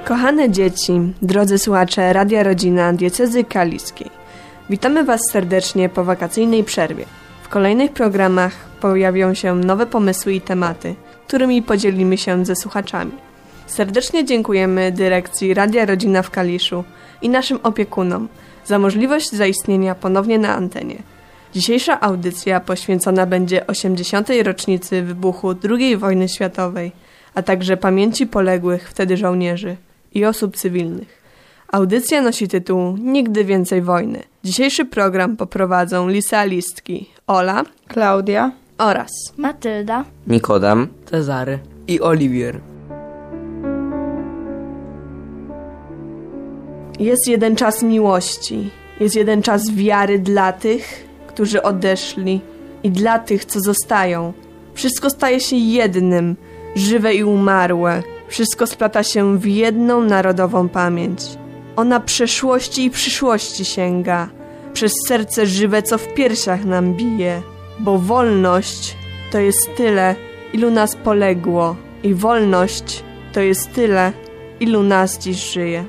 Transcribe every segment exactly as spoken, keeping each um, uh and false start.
Kochane dzieci, drodzy słuchacze Radia Rodzina Diecezy Kaliskiej, witamy Was serdecznie po wakacyjnej przerwie. W kolejnych programach pojawią się nowe pomysły i tematy, którymi podzielimy się ze słuchaczami. Serdecznie dziękujemy dyrekcji Radia Rodzina w Kaliszu i naszym opiekunom za możliwość zaistnienia ponownie na antenie. Dzisiejsza audycja poświęcona będzie osiemdziesiątej rocznicy wybuchu drugiej wojny światowej, a także pamięci poległych wtedy żołnierzy i osób cywilnych. Audycja nosi tytuł Nigdy więcej wojny. Dzisiejszy program poprowadzą licealistki Ola, Klaudia oraz Matylda, Nikodem, Cezary i Oliwier. Jest jeden czas miłości, jest jeden czas wiary dla tych, którzy odeszli i dla tych, co zostają. Wszystko staje się jednym, żywe i umarłe. Wszystko splata się w jedną narodową pamięć. Ona przeszłości i przyszłości sięga, przez serce żywe, co w piersiach nam bije. Bo wolność to jest tyle, ilu nas poległo, i wolność to jest tyle, ilu nas dziś żyje.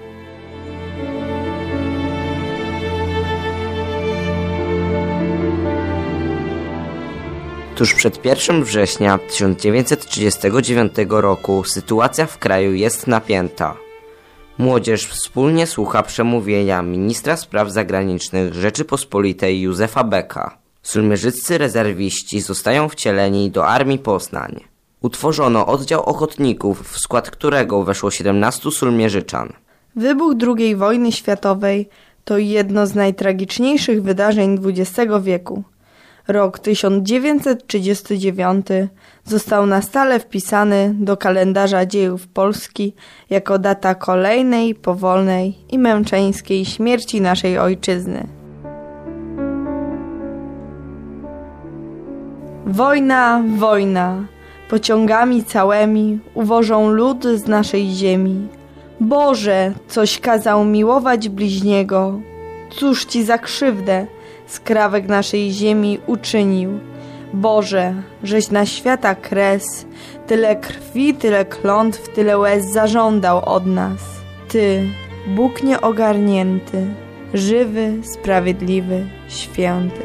Tuż przed pierwszym września tysiąc dziewięćset trzydziestego dziewiątego roku sytuacja w kraju jest napięta. Młodzież wspólnie słucha przemówienia ministra spraw zagranicznych Rzeczypospolitej Józefa Becka. Sulmierzyccy rezerwiści zostają wcieleni do Armii Poznań. Utworzono oddział ochotników, w skład którego weszło siedemnastu sulmierzyczan. Wybuch drugiej wojny światowej to jedno z najtragiczniejszych wydarzeń dwudziestego wieku. Rok tysiąc dziewięćset trzydziesty dziewiąty został na stale wpisany do kalendarza dziejów Polski jako data kolejnej, powolnej i męczeńskiej śmierci naszej ojczyzny. Wojna, wojna, pociągami całymi uwożą lud z naszej ziemi. Boże, coś kazał miłować bliźniego, cóż Ci za krzywdę skrawek naszej ziemi uczynił. Boże, żeś na świata kres tyle krwi, tyle klątw, tyle łez zażądał od nas. Ty, Bóg nieogarnięty, żywy, sprawiedliwy, święty.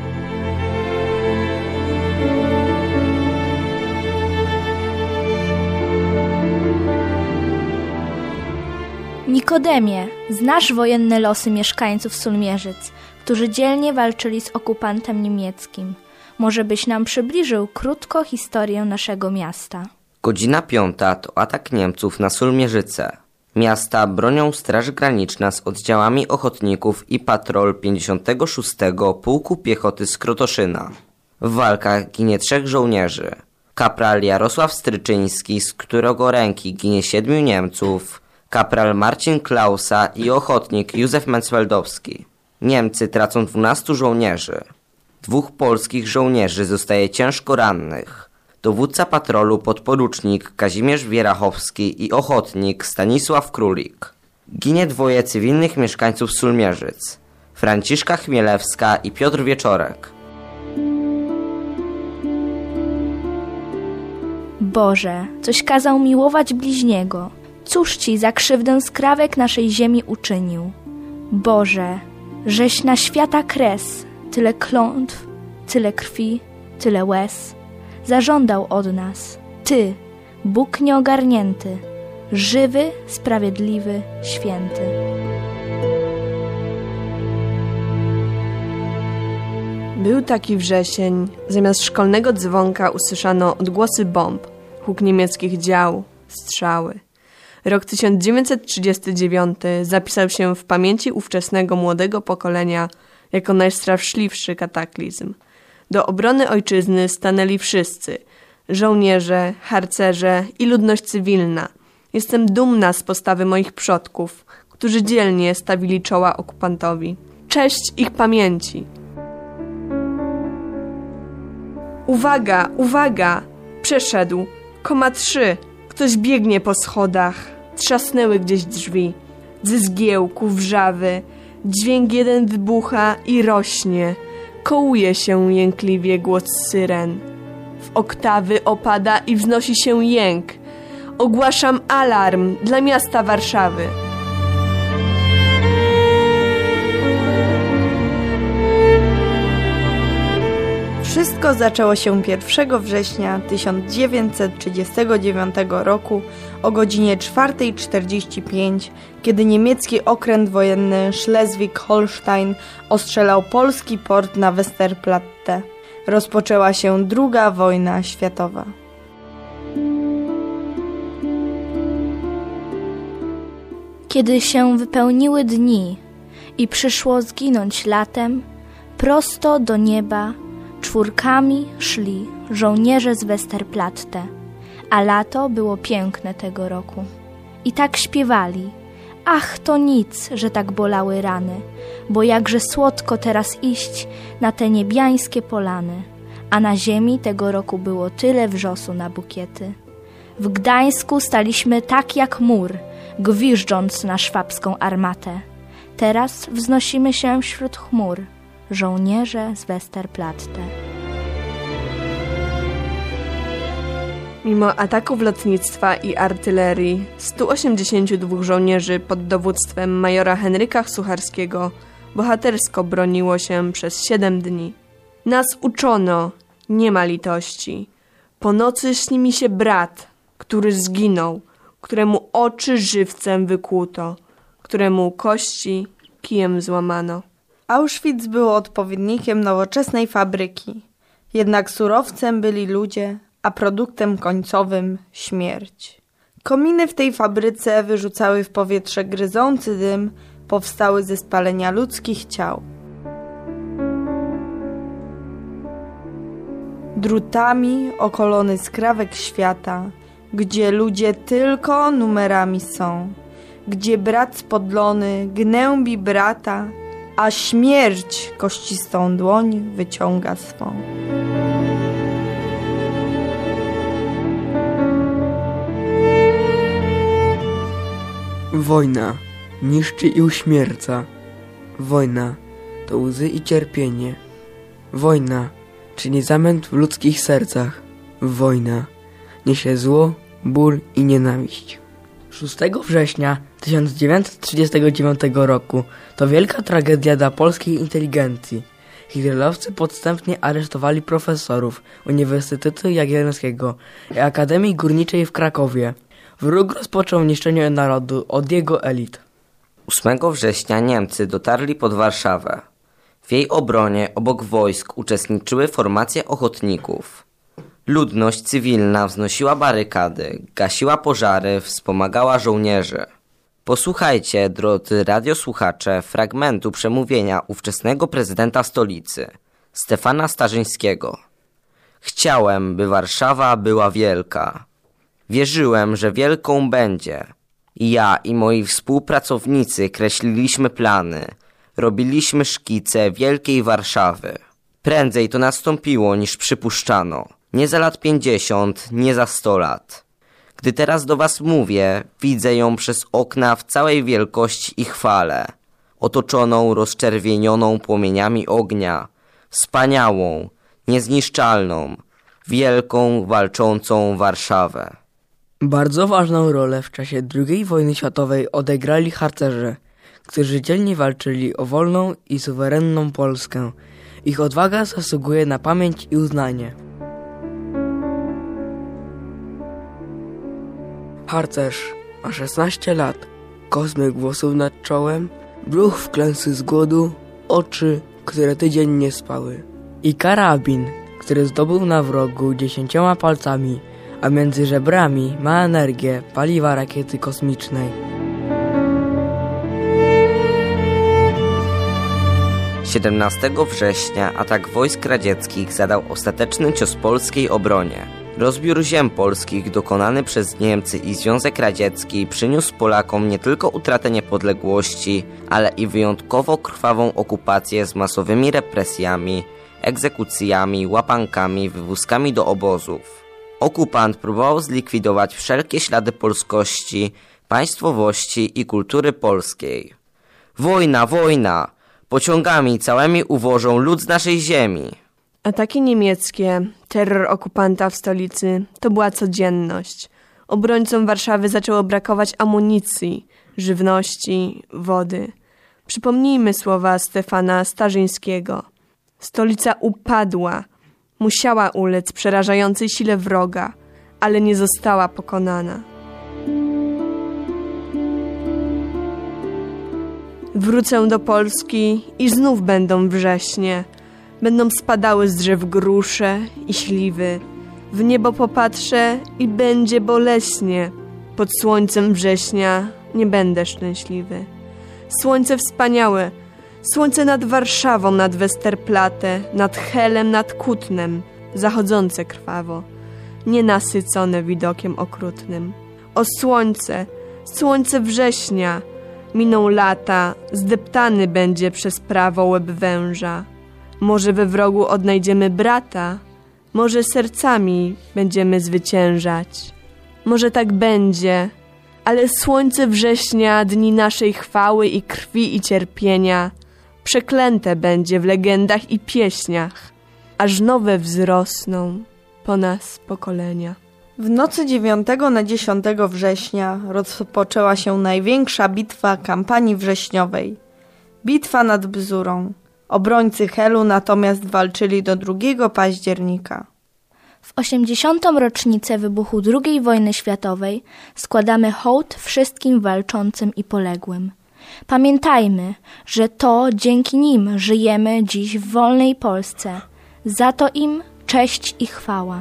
Nikodemie, znasz wojenne losy mieszkańców Sulmierzyc, którzy dzielnie walczyli z okupantem niemieckim. Może byś nam przybliżył krótko historię naszego miasta. Godzina piąta to atak Niemców na Sulmierzyce. Miasta bronią Straż Graniczna z oddziałami ochotników i patrol pięćdziesiątego szóstego Pułku Piechoty z Krotoszyna. W walkach ginie trzech żołnierzy. Kapral Jarosław Stryczyński, z którego ręki ginie siedmiu Niemców, kapral Marcin Klausa i ochotnik Józef Mencweldowski. Niemcy tracą dwunastu żołnierzy. Dwóch polskich żołnierzy zostaje ciężko rannych. Dowódca patrolu podporucznik Kazimierz Wierachowski i ochotnik Stanisław Królik. Ginie dwoje cywilnych mieszkańców Sulmierzyc. Franciszka Chmielewska i Piotr Wieczorek. Boże, coś kazał miłować bliźniego. Cóż Ci za krzywdę skrawek naszej ziemi uczynił. Boże, żeś na świata kres tyle klątw, tyle krwi, tyle łez zażądał od nas. Ty, Bóg nieogarnięty, żywy, sprawiedliwy, święty. Był taki wrzesień. Zamiast szkolnego dzwonka usłyszano odgłosy bomb, huk niemieckich dział, strzały. Rok tysiąc dziewięćset trzydziesty dziewiąty zapisał się w pamięci ówczesnego młodego pokolenia jako najstraszliwszy kataklizm. Do obrony ojczyzny stanęli wszyscy – żołnierze, harcerze i ludność cywilna. Jestem dumna z postawy moich przodków, którzy dzielnie stawili czoła okupantowi. Cześć ich pamięci! Uwaga, uwaga! Przeszedł. Koma trzy. Ktoś biegnie po schodach. Trzasnęły gdzieś drzwi. Ze zgiełku, wrzawy. Dźwięk jeden wybucha i rośnie. Kołuje się jękliwie głos syren. W oktawy opada i wznosi się jęk. Ogłaszam alarm dla miasta Warszawy. Wszystko zaczęło się pierwszego września tysiąc dziewięćset trzydziestego dziewiątego roku o godzinie czwarta czterdzieści pięć, kiedy niemiecki okręt wojenny Schleswig-Holstein ostrzelał polski port na Westerplatte. Rozpoczęła się druga wojna światowa. Kiedy się wypełniły dni i przyszło zginąć latem, prosto do nieba czwórkami szli żołnierze z Westerplatte, a lato było piękne tego roku. I tak śpiewali: ach, to nic, że tak bolały rany, bo jakże słodko teraz iść na te niebiańskie polany. A na ziemi tego roku było tyle wrzosu na bukiety. W Gdańsku staliśmy tak jak mur, gwiżdżąc na szwabską armatę. Teraz wznosimy się wśród chmur, żołnierze z Westerplatte. Mimo ataków lotnictwa i artylerii, stu osiemdziesięciu dwóch żołnierzy pod dowództwem majora Henryka Sucharskiego bohatersko broniło się przez siedem dni. Nas uczono, nie ma litości. Po nocy śni mi się brat, który zginął, któremu oczy żywcem wykłuto, któremu kości kijem złamano. Auschwitz było odpowiednikiem nowoczesnej fabryki. Jednak surowcem byli ludzie, a produktem końcowym śmierć. Kominy w tej fabryce wyrzucały w powietrze gryzący dym, powstały ze spalenia ludzkich ciał. Drutami okolony skrawek świata, gdzie ludzie tylko numerami są, gdzie brat spodlony gnębi brata, a śmierć kościstą dłoń wyciąga swą. Wojna niszczy i uśmierca. Wojna to łzy i cierpienie. Wojna czyni zamęt w ludzkich sercach. Wojna niesie zło, ból i nienawiść. szóstego września tysiąc dziewięćset trzydziestego dziewiątego roku to wielka tragedia dla polskiej inteligencji. Hitlerowcy podstępnie aresztowali profesorów Uniwersytetu Jagiellońskiego i Akademii Górniczej w Krakowie. Wróg rozpoczął niszczenie narodu od jego elit. ósmego września Niemcy dotarli pod Warszawę. W jej obronie obok wojsk uczestniczyły formacje ochotników. Ludność cywilna wznosiła barykady, gasiła pożary, wspomagała żołnierzy. Posłuchajcie, drodzy radiosłuchacze, fragmentu przemówienia ówczesnego prezydenta stolicy, Stefana Starzyńskiego. Chciałem, by Warszawa była wielka. Wierzyłem, że wielką będzie. Ja i moi współpracownicy kreśliliśmy plany. Robiliśmy szkice wielkiej Warszawy. Prędzej to nastąpiło niż przypuszczano. Nie za lat pięćdziesiąt, nie za sto lat. Gdy teraz do was mówię, widzę ją przez okna w całej wielkości i chwale. Otoczoną rozczerwienioną płomieniami ognia. Wspaniałą, niezniszczalną, wielką, walczącą Warszawę. Bardzo ważną rolę w czasie drugiej wojny światowej odegrali harcerze, którzy dzielnie walczyli o wolną i suwerenną Polskę. Ich odwaga zasługuje na pamięć i uznanie. Harcerz ma szesnaście lat, kosmyk włosów nad czołem, brzuch wklęsły z głodu, oczy, które tydzień nie spały. I karabin, który zdobył na wrogu dziesięcioma palcami, a między żebrami ma energię paliwa rakiety kosmicznej. siedemnastego września atak wojsk radzieckich zadał ostateczny cios polskiej obronie. Rozbiór ziem polskich dokonany przez Niemcy i Związek Radziecki przyniósł Polakom nie tylko utratę niepodległości, ale i wyjątkowo krwawą okupację z masowymi represjami, egzekucjami, łapankami, wywózkami do obozów. Okupant próbował zlikwidować wszelkie ślady polskości, państwowości i kultury polskiej. Wojna, wojna! Pociągami całymi uwożą lud z naszej ziemi. Ataki niemieckie, terror okupanta w stolicy to była codzienność. Obrońcom Warszawy zaczęło brakować amunicji, żywności, wody. Przypomnijmy słowa Stefana Starzyńskiego. Stolica upadła, musiała ulec przerażającej sile wroga, ale nie została pokonana. Wrócę do Polski i znów będą wrześnie. Będą spadały z drzew grusze i śliwy. W niebo popatrzę i będzie boleśnie. Pod słońcem września nie będę szczęśliwy. Słońce wspaniałe, słońce nad Warszawą, nad Westerplatte, nad Helem, nad Kutnem, zachodzące krwawo, nienasycone widokiem okrutnym. O słońce, słońce września, miną lata, zdeptany będzie przez prawo łeb węża. Może we wrogu odnajdziemy brata, może sercami będziemy zwyciężać. Może tak będzie, ale słońce września, dni naszej chwały i krwi i cierpienia, przeklęte będzie w legendach i pieśniach, aż nowe wzrosną po nas pokolenia. W nocy dziewiątego na dziesiątego września rozpoczęła się największa bitwa kampanii wrześniowej. Bitwa nad Bzurą. Obrońcy Helu natomiast walczyli do drugiego października. W osiemdziesiątą rocznicę wybuchu drugiej wojny światowej składamy hołd wszystkim walczącym i poległym. Pamiętajmy, że to dzięki nim żyjemy dziś w wolnej Polsce. Za to im cześć i chwała.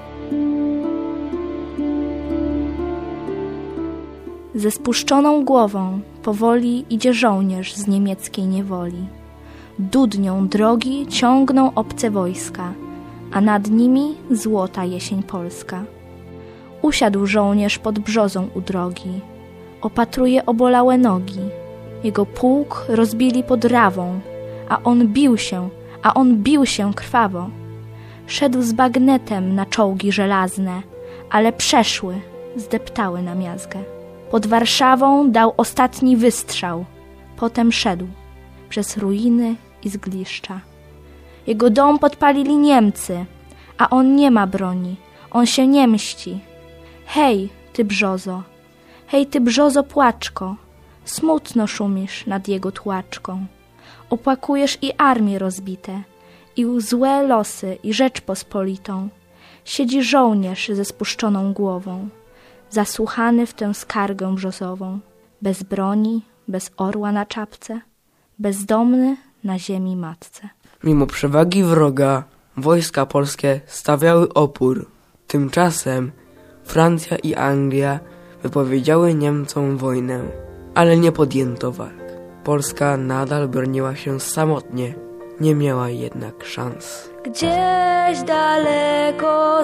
Ze spuszczoną głową powoli idzie żołnierz z niemieckiej niewoli. Dudnią drogi ciągną obce wojska, a nad nimi złota jesień polska. Usiadł żołnierz pod brzozą u drogi, opatruje obolałe nogi. Jego pułk rozbili pod Rawą, a on bił się, a on bił się krwawo. Szedł z bagnetem na czołgi żelazne, ale przeszły, zdeptały na miazgę. Pod Warszawą dał ostatni wystrzał, potem szedł przez ruiny i zgliszcza. Jego dom podpalili Niemcy, a on nie ma broni, on się nie mści. Hej, ty brzozo, hej, ty brzozo płaczko, smutno szumisz nad jego tłaczką. Opłakujesz i armię rozbite, i złe losy, i Rzeczpospolitą. Siedzi żołnierz ze spuszczoną głową, zasłuchany w tę skargę brzozową, bez broni, bez orła na czapce, bezdomny na ziemi matce. Mimo przewagi wroga, wojska polskie stawiały opór. Tymczasem Francja i Anglia wypowiedziały Niemcom wojnę, ale nie podjęto walk. Polska nadal broniła się samotnie, nie miała jednak szans. Gdzieś daleko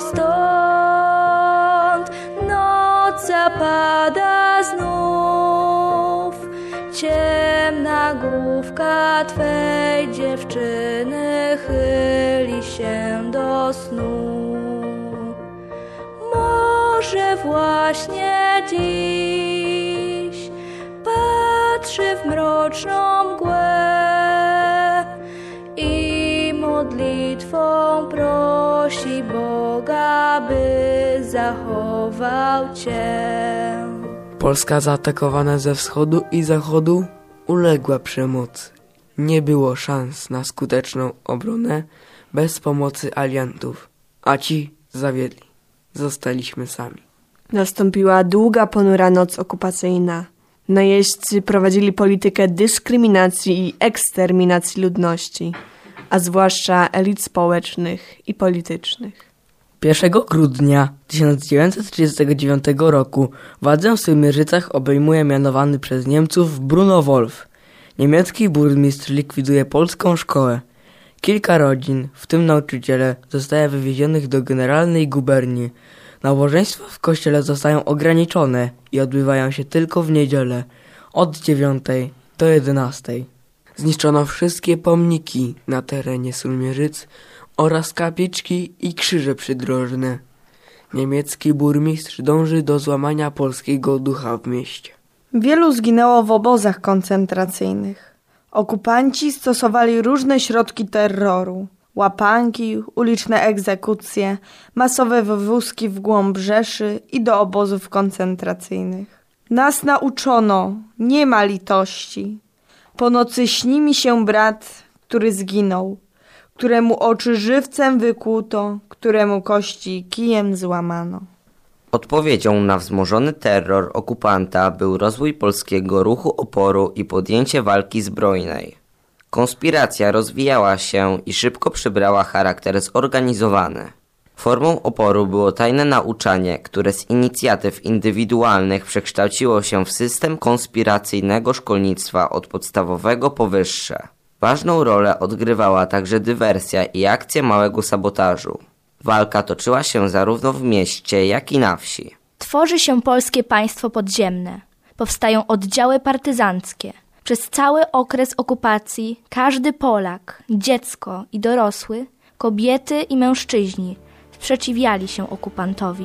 stąd noc zapada znów, ciemna główka twej dziewczyny chyli się do snu. Może właśnie dziś patrzy w mroczną mgłę i modlitwą prosi Boga, by zachował Cię. Polska zaatakowana ze wschodu i zachodu uległa przemocy. Nie było szans na skuteczną obronę bez pomocy aliantów, a ci zawiedli. Zostaliśmy sami. Nastąpiła długa, ponura noc okupacyjna. Najeźdźcy prowadzili politykę dyskryminacji i eksterminacji ludności, a zwłaszcza elit społecznych i politycznych. pierwszego grudnia tysiąc dziewięćset trzydziestego dziewiątego roku władzę w Symierzycach obejmuje mianowany przez Niemców Bruno Wolf. Niemiecki burmistrz likwiduje polską szkołę. Kilka rodzin, w tym nauczyciele, zostaje wywiezionych do generalnej guberni. Nabożeństwa w kościele zostają ograniczone i odbywają się tylko w niedzielę, od dziewiątej do jedenastej. Zniszczono wszystkie pomniki na terenie Sulmierzyc oraz kapliczki i krzyże przydrożne. Niemiecki burmistrz dąży do złamania polskiego ducha w mieście. Wielu zginęło w obozach koncentracyjnych. Okupanci stosowali różne środki terroru. Łapanki, uliczne egzekucje, masowe wywózki w głąb Rzeszy i do obozów koncentracyjnych. Nas nauczono, nie ma litości. Po nocy śni mi się brat, który zginął, któremu oczy żywcem wykłuto, któremu kości kijem złamano. Odpowiedzią na wzmożony terror okupanta był rozwój polskiego ruchu oporu i podjęcie walki zbrojnej. Konspiracja rozwijała się i szybko przybrała charakter zorganizowany. Formą oporu było tajne nauczanie, które z inicjatyw indywidualnych przekształciło się w system konspiracyjnego szkolnictwa od podstawowego po wyższe. Ważną rolę odgrywała także dywersja i akcje małego sabotażu. Walka toczyła się zarówno w mieście, jak i na wsi. Tworzy się polskie państwo podziemne. Powstają oddziały partyzanckie. Przez cały okres okupacji każdy Polak, dziecko i dorosły, kobiety i mężczyźni sprzeciwiali się okupantowi.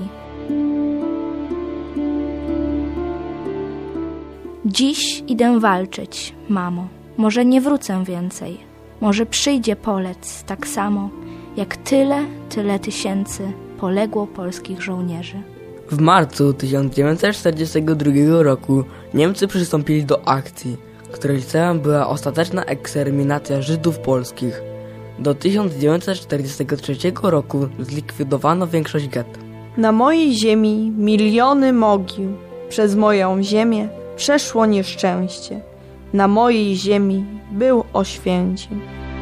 Dziś idę walczyć, mamo. Może nie wrócę więcej. Może przyjdzie Polec tak samo, jak tyle, tyle tysięcy poległo polskich żołnierzy. W marcu tysiąc dziewięćset czterdziestego drugiego roku Niemcy przystąpili do akcji, której celem była ostateczna eksterminacja Żydów polskich. Do tysiąc dziewięćset czterdziestego trzeciego roku zlikwidowano większość gett. Na mojej ziemi miliony mogił. Przez moją ziemię przeszło nieszczęście. Na mojej ziemi był Oświęcim.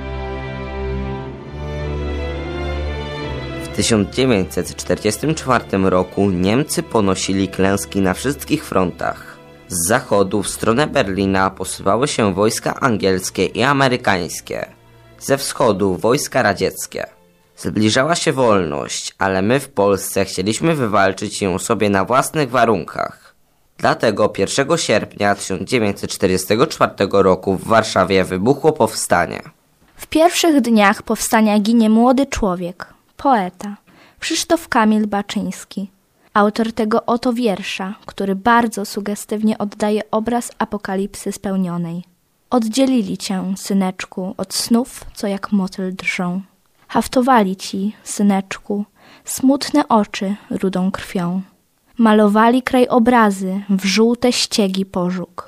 W tysiąc dziewięćset czterdziestym czwartym roku Niemcy ponosili klęski na wszystkich frontach. Z zachodu w stronę Berlina posuwały się wojska angielskie i amerykańskie. Ze wschodu wojska radzieckie. Zbliżała się wolność, ale my w Polsce chcieliśmy wywalczyć ją sobie na własnych warunkach. Dlatego pierwszego sierpnia tysiąc dziewięćset czterdziestego czwartego roku w Warszawie wybuchło powstanie. W pierwszych dniach powstania ginie młody człowiek, poeta, Krzysztof Kamil Baczyński, autor tego oto wiersza, który bardzo sugestywnie oddaje obraz apokalipsy spełnionej. Oddzielili cię, syneczku, od snów, co jak motyl drżą. Haftowali ci, syneczku, smutne oczy rudą krwią. Malowali krajobrazy w żółte ściegi pożóg.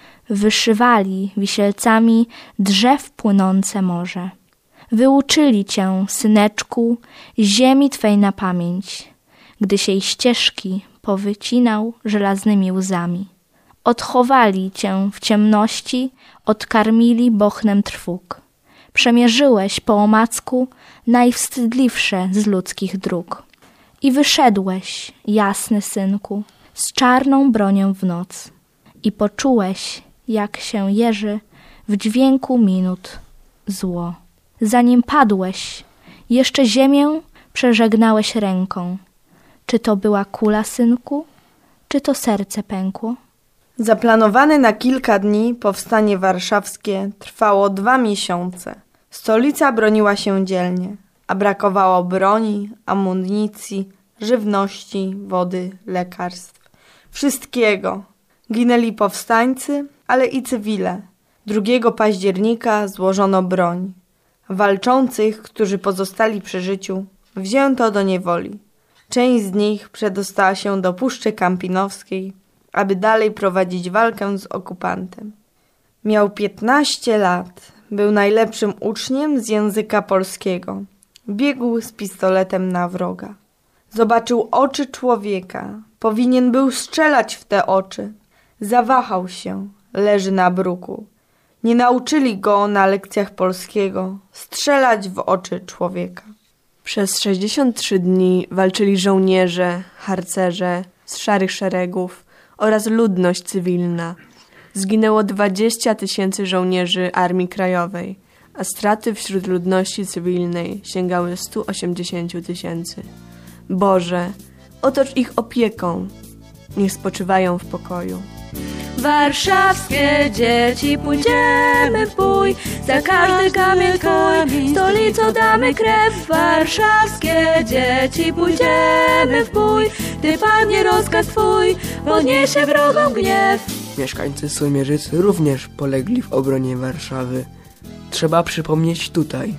Wyszywali wisielcami drzew płynące morze. Wyuczyli cię, syneczku, ziemi twej na pamięć, gdy się jej ścieżki powycinał żelaznymi łzami. Odchowali cię w ciemności, odkarmili bochnem trwóg. Przemierzyłeś po omacku najwstydliwsze z ludzkich dróg. I wyszedłeś, jasny synku, z czarną bronią w noc. I poczułeś, jak się jeży w dźwięku minut zło. Zanim padłeś, jeszcze ziemię przeżegnałeś ręką. Czy to była kula, synku? Czy to serce pękło? Zaplanowane na kilka dni powstanie warszawskie trwało dwa miesiące. Stolica broniła się dzielnie, a brakowało broni, amunicji, żywności, wody, lekarstw. Wszystkiego. Ginęli powstańcy, ale i cywile. drugiego października złożono broń. Walczących, którzy pozostali przy życiu, wzięto do niewoli. Część z nich przedostała się do Puszczy Kampinowskiej, aby dalej prowadzić walkę z okupantem. Miał piętnaście lat, był najlepszym uczniem z języka polskiego. Biegł z pistoletem na wroga. Zobaczył oczy człowieka, powinien był strzelać w te oczy. Zawahał się, leży na bruku. Nie nauczyli go na lekcjach polskiego strzelać w oczy człowieka. Przez sześćdziesiąt trzy dni walczyli żołnierze, harcerze z szarych szeregów oraz ludność cywilna. Zginęło dwadzieścia tysięcy żołnierzy Armii Krajowej, a straty wśród ludności cywilnej sięgały stu osiemdziesięciu tysięcy. Boże, otocz ich opieką, niech spoczywają w pokoju. Warszawskie dzieci, pójdziemy w bój, za każdy kamień kój, stolicą damy krew. Warszawskie dzieci, pójdziemy w bój, gdy padnie rozkaz twój, podniesie wrogom gniew. Mieszkańcy Sołmierzycy również polegli w obronie Warszawy. Trzeba przypomnieć tutaj,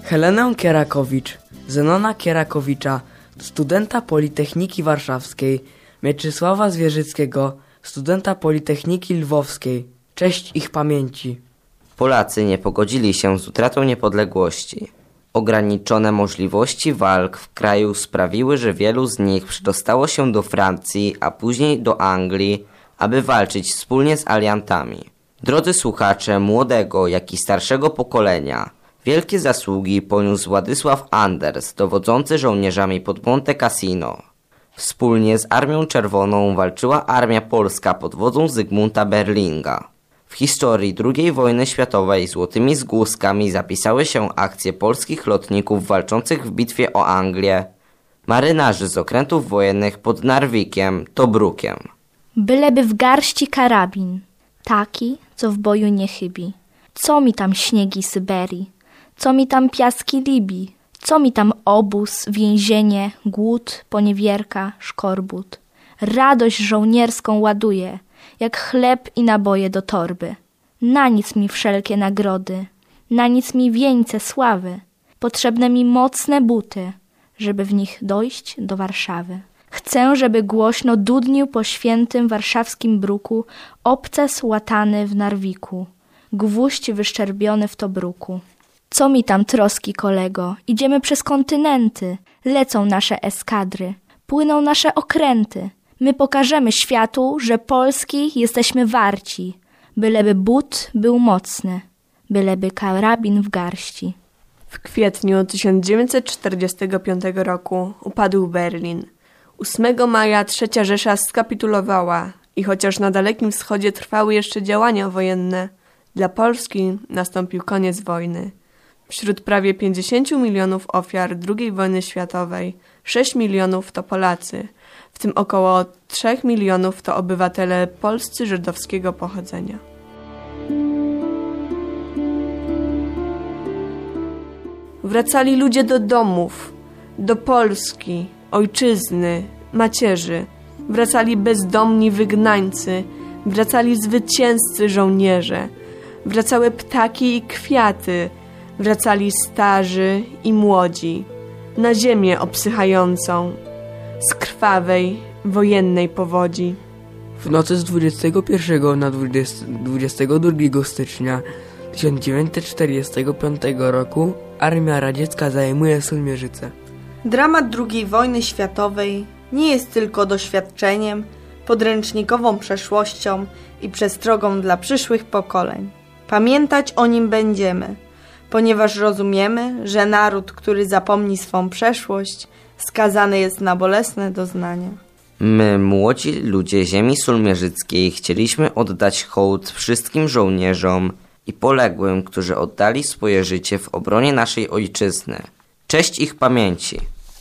Helenę Kierakowicz, Zenona Kierakowicza, studenta Politechniki Warszawskiej, Mieczysława Zwierzyckiego, studenta Politechniki Lwowskiej. Cześć ich pamięci. Polacy nie pogodzili się z utratą niepodległości. Ograniczone możliwości walk w kraju sprawiły, że wielu z nich przedostało się do Francji, a później do Anglii, aby walczyć wspólnie z aliantami. Drodzy słuchacze młodego, jak i starszego pokolenia, wielkie zasługi poniósł Władysław Anders, dowodzący żołnierzami pod Monte Cassino. Wspólnie z Armią Czerwoną walczyła Armia Polska pod wodzą Zygmunta Berlinga. W historii drugiej wojny światowej złotymi zgłuskami zapisały się akcje polskich lotników walczących w bitwie o Anglię, marynarzy z okrętów wojennych pod Narwikiem, Tobrukiem. Byleby w garści karabin, taki, co w boju nie chybi. Co mi tam śniegi Syberii, co mi tam piaski Libii, co mi tam obóz, więzienie, głód, poniewierka, szkorbut. Radość żołnierską ładuję, jak chleb i naboje do torby. Na nic mi wszelkie nagrody, na nic mi wieńce sławy. Potrzebne mi mocne buty, żeby w nich dojść do Warszawy. Chcę, żeby głośno dudnił po świętym warszawskim bruku obces łatany w Narwiku, gwóźdź wyszczerbiony w Tobruku. Co mi tam troski, kolego, idziemy przez kontynenty, lecą nasze eskadry, płyną nasze okręty. My pokażemy światu, że Polski jesteśmy warci, byleby but był mocny, byleby karabin w garści. W kwietniu tysiąc dziewięćset czterdziestego piątego roku upadł Berlin. ósmego maja Trzecia Rzesza skapitulowała i chociaż na Dalekim Wschodzie trwały jeszcze działania wojenne, dla Polski nastąpił koniec wojny. Wśród prawie pięćdziesięciu milionów ofiar drugiej wojny światowej sześć milionów to Polacy, w tym około trzech milionów to obywatele polscy żydowskiego pochodzenia. Wracali ludzie do domów, do Polski, ojczyzny, macierzy. Wracali bezdomni wygnańcy, wracali zwycięzcy żołnierze, wracały ptaki i kwiaty, wracali starzy i młodzi, na ziemię obsychającą, z krwawej, wojennej powodzi. W nocy z dwudziestego pierwszego na dwudziestego drugiego stycznia tysiąc dziewięćset czterdziestego piątego roku Armia Radziecka zajmuje Sulmierzyce. Dramat drugiej wojny światowej nie jest tylko doświadczeniem, podręcznikową przeszłością i przestrogą dla przyszłych pokoleń. Pamiętać o nim będziemy, ponieważ rozumiemy, że naród, który zapomni swą przeszłość, skazany jest na bolesne doznania. My, młodzi ludzie ziemi sulmierzyckiej, chcieliśmy oddać hołd wszystkim żołnierzom i poległym, którzy oddali swoje życie w obronie naszej ojczyzny. Cześć ich pamięci.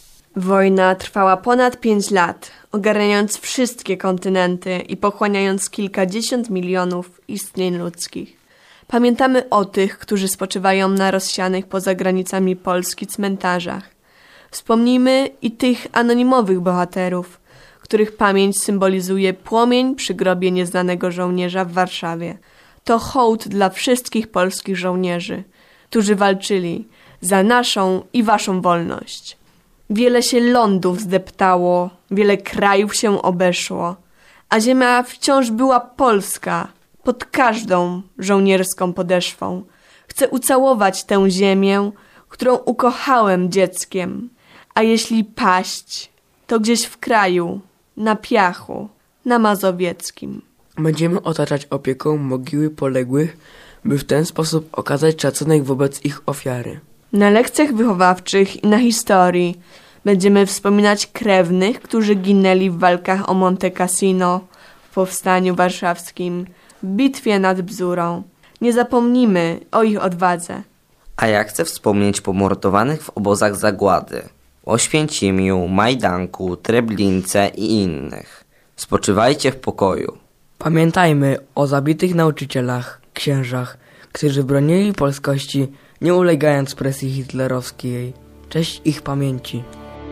Wojna trwała ponad pięć lat, ogarniając wszystkie kontynenty i pochłaniając kilkadziesiąt milionów istnień ludzkich. Pamiętamy o tych, którzy spoczywają na rozsianych poza granicami Polski cmentarzach. Wspomnijmy i tych anonimowych bohaterów, których pamięć symbolizuje płomień przy grobie nieznanego żołnierza w Warszawie. To hołd dla wszystkich polskich żołnierzy, którzy walczyli za naszą i waszą wolność. Wiele się lądów zdeptało, wiele krajów się obeszło, a ziemia wciąż była polska, pod każdą żołnierską podeszwą. Chcę ucałować tę ziemię, którą ukochałem dzieckiem, a jeśli paść, to gdzieś w kraju, na Piachu, na Mazowieckim. Będziemy otaczać opieką mogiły poległych, by w ten sposób okazać szacunek wobec ich ofiary. Na lekcjach wychowawczych i na historii będziemy wspominać krewnych, którzy ginęli w walkach o Monte Cassino, w Powstaniu Warszawskim, w bitwie nad Bzurą. Nie zapomnimy o ich odwadze. A ja chcę wspomnieć pomordowanych w obozach zagłady, Oświęcimiu, Majdanku, Treblince i innych. Spoczywajcie w pokoju. Pamiętajmy o zabitych nauczycielach, księżach, którzy bronili polskości, nie ulegając presji hitlerowskiej. Cześć ich pamięci.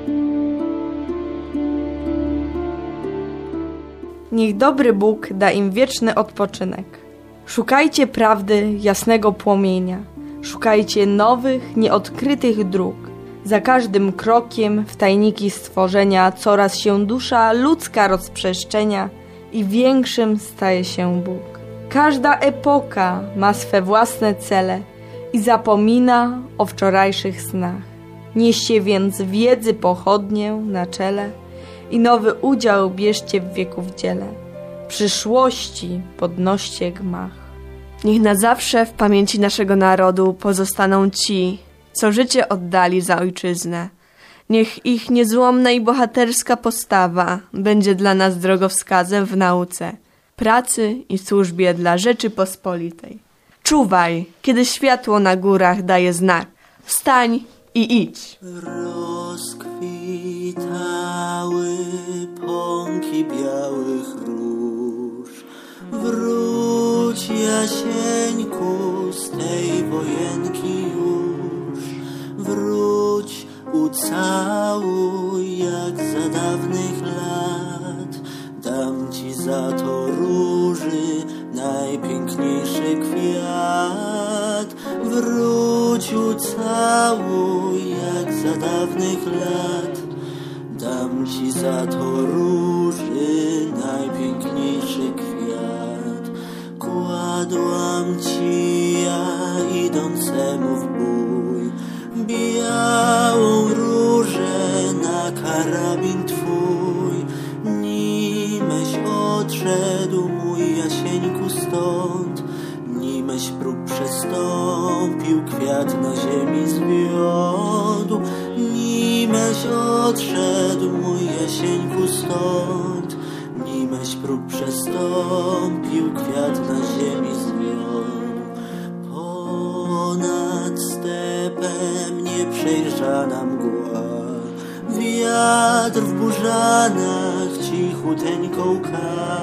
Niech dobry Bóg da im wieczny odpoczynek. Szukajcie prawdy jasnego płomienia. Szukajcie nowych, nieodkrytych dróg. Za każdym krokiem w tajniki stworzenia coraz się dusza ludzka rozprzestrzenia i większym staje się Bóg. Każda epoka ma swe własne cele i zapomina o wczorajszych snach. Nieście więc wiedzy pochodnię na czele i nowy udział bierzcie w wieku w dziele. Przyszłości podnoście gmach. Niech na zawsze w pamięci naszego narodu pozostaną ci, co życie oddali za ojczyznę. Niech ich niezłomna i bohaterska postawa będzie dla nas drogowskazem w nauce, pracy i służbie dla Rzeczypospolitej. Czuwaj, kiedy światło na górach daje znak. Wstań i idź. Rozkwitały pąki białych róż. Wróć, Jasieńku, z tej wojenki już. Wróć, ucałuj jak za dawnych lat. Dam ci za to róży najpiękniejszy kwiat. Wróć, ucałuj jak za dawnych lat. Dam ci za to róży najpiękniejszy kwiat. Kładłam ci ja idącemu w bój białą różę na karabin twój. Nimeś odszedł, mój Jasieńku, stąd, nimeś próg przestąpił, kwiat na ziemi zwiódł. Nimeś odszedł, mój Jasieńku, stąd, nimeś próg przestąpił, kwiat na ziemi zwiódł. Ponad stepem nieprzejrzana mgła, wiatr w burzanach cichuteńko łka.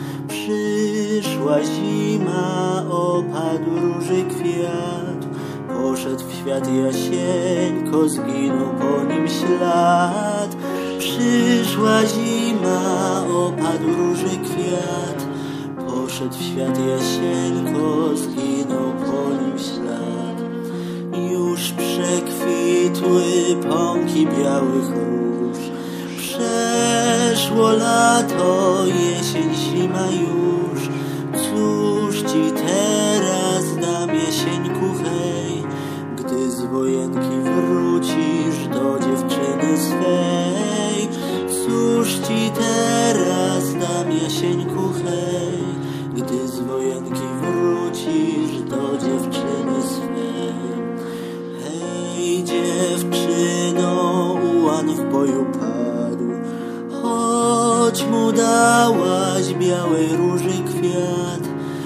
Przyszła zima, opadł róży kwiat. Poszedł w świat Jasieńko, zginął po nim ślad. Przyszła zima, opadł róży kwiat. Poszedł w świat Jasieńko, zginął po nim ślad. Już przekwitły pąki białych róż. Przeszło lato, jesień, zima już. Cóż ci teraz dam, Jasieńku, hej, gdy z wojenki wrócisz do dziewczyny swej. Cóż ci teraz dam, Jasieńku, hej, gdy z wojenki wrócisz do dziewczyny swej. Hej, dziewczyno, ułan w boju padł, choć mu dałaś białej róży kwiat.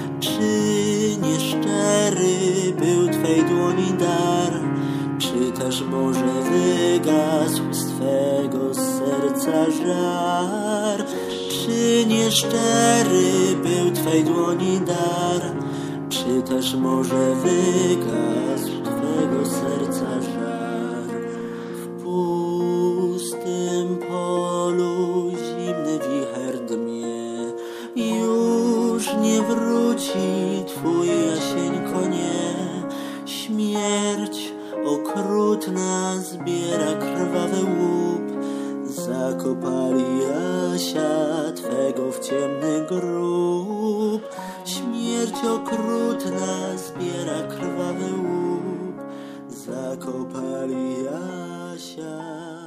Czy nieszczery był twej dłoni dar? Czy też może wygasł z twego serca żar? Czy nieszczery był twej dłoni dar? Czy też może wygasł z twego serca żar? W pustym polu zimny wicher dmie, już nie wróci twój Jasieńko, nie. Śmierć okrutna zbiera krwawy łup. Zakopali Jasia twego w ciemny grób. Śmierć okrutna zbiera krwawy łup. Zakopali Jasia